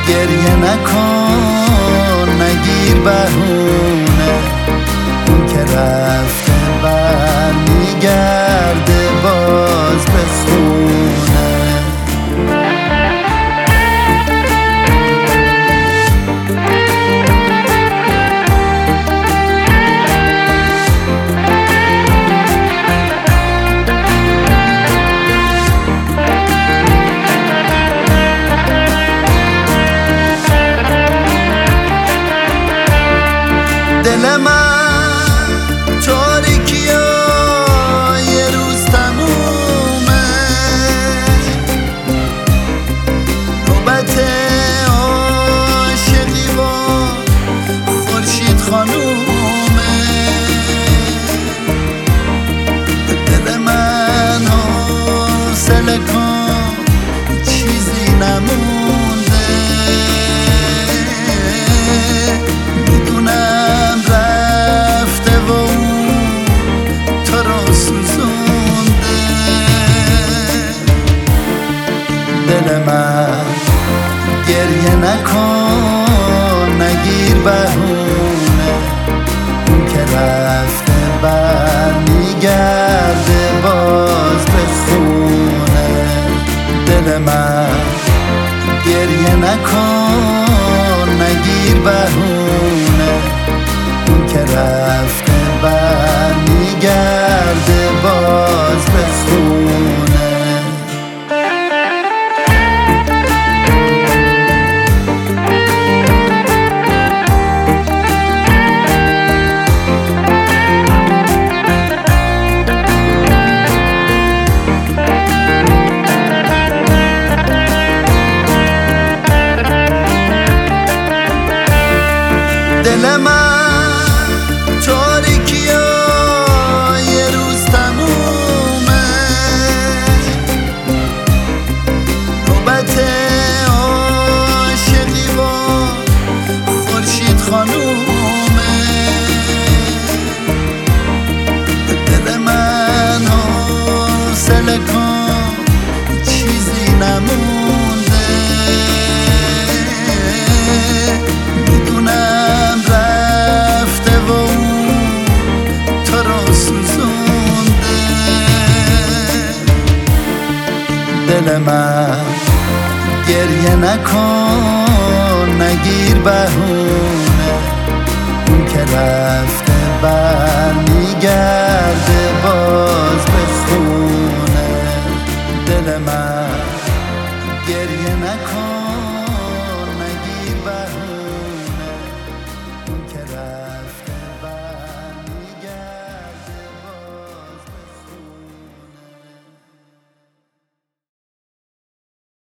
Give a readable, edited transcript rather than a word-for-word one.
گریه نکن نگیر بهونه، اون که رفته بر میگرده باز به خونه. دل من تاریکی و یه روز تمومه، نوبت عاشقی و خورشید خانومه. دل من حوصله کن چیزی نمونده، میدونم رفته و تو رو سوزونده. دل من گریه نکن نگیر بهونه، اون که رفته بر میگرده باز به خونه. دل من گریه نکن نگیر بهونه، اون که رفته بر میگرده باز به خونه. دل من تاریکی و یه روز تمومه، نوبت عاشقی و خورشید خانومه. دل من حوصله کن چیزی نمونده، میدونم رفته و تو رو سوزونده. دل من گریه نکن نگیر بهونه، اون که رفته بر میگرده باز به خونه. دل من گریه نکن